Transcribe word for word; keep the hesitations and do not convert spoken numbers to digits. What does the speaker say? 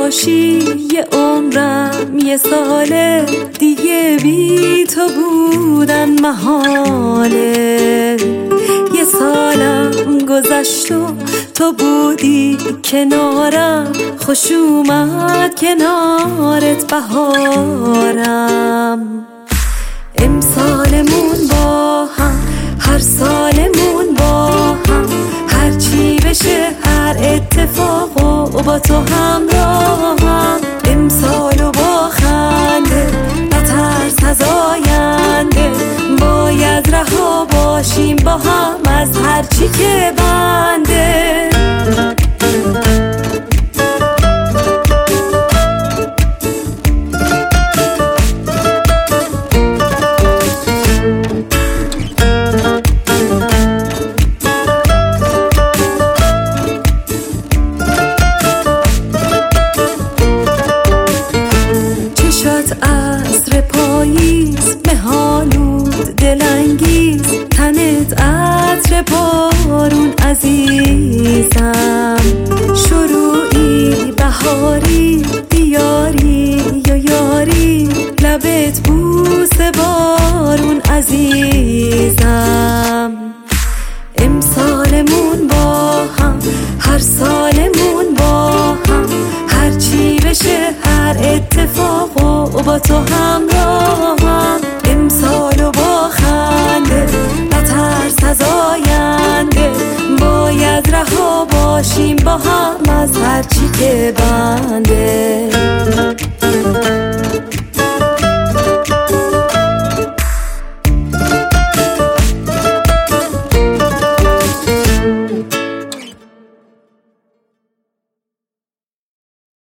باشی یه عمرم یه ساله دیگه، بی تو بودن محاله. یه سالم گذشت و تو بودی کنارم، خوش اومد کنارت بهارم. امسالمون با هم، هر سالمون با هم، هر چی بشه هر اتفاق و با تو همراهم. امسال و با خنده نترس از آینده، باید رها باشیم با هم از هر چی که بنده. عصر پاییز مهالود دلانگیز، تنت عطر بارون عزیزم. شروعی بهاری دیاری یا یاری، لبت بوس بارون عزیزم. امسالمون با هم، هر سالمون با هم، هر چی بشه هر اتفاق و با تو همراهم. امسال و با خنده نترس از آینده، باید رها باشیم با هم از هر چی که بنده.